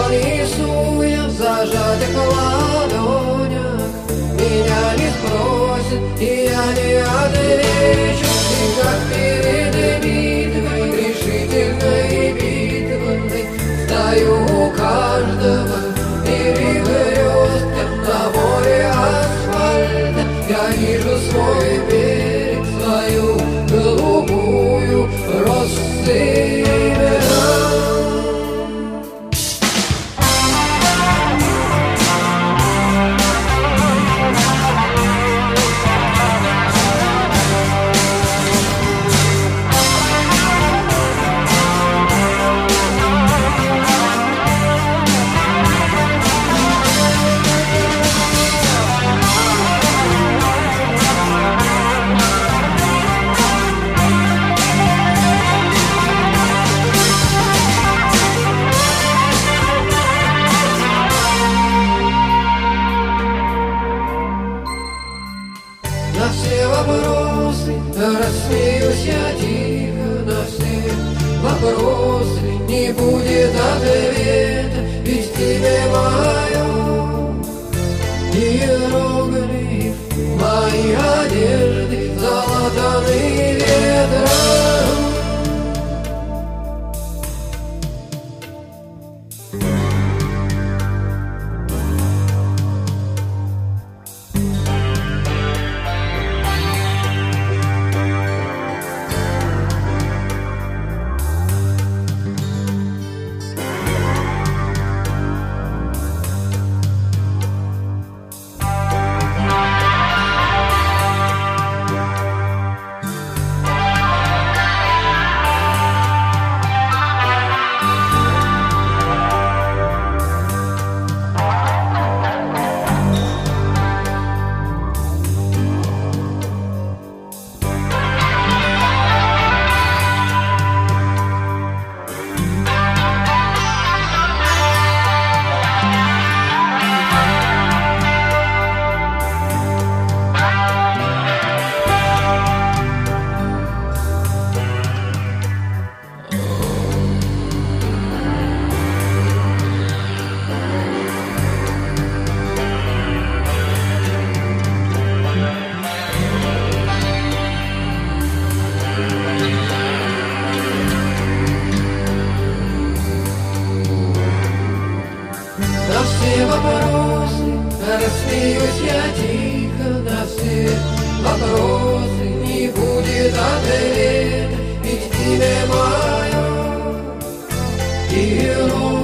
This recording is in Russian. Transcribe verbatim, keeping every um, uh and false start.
что несу я в зажатых ладонях, меня не спросят, и я не отвечу. Ты как перед битвой, решительной битвой, стою у каждого перекрестка на море асфальта. Я вижу свой берег, свою голубую россыпь. На все вопросы рассмеюсь я тихо, на все вопросы не будет ответа, ведь тебе мое иероглиф, мои одежды залатаны ветром. На все вопросы рассмеюсь я тихо, на все вопросы не будет ответа, ведь имя мое иероглиф.